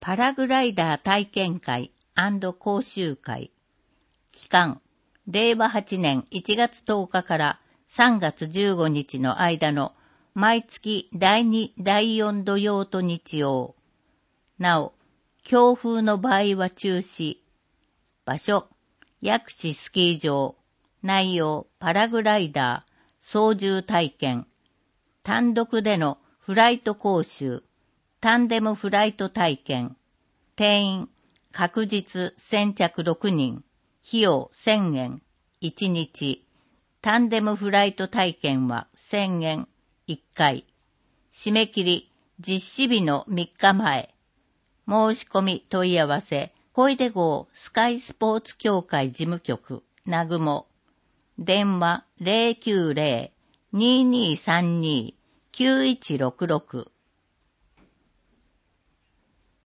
パラグライダー体験会&講習会。期間、令和8年1月10日から3月15日の間の毎月第2、第4土曜と日曜。なお、強風の場合は中止。場所、薬師スキー場。内容、パラグライダー、操縦体験。単独でのフライト講習。タンデムフライト体験。定員、確実先着6人。費用1000円。1日。タンデムフライト体験は1000円。1回。締め切り、実施日の3日前。申し込み問い合わせ、小出郷スカイスポーツ協会事務局、なぐも。電話 090-2232-9166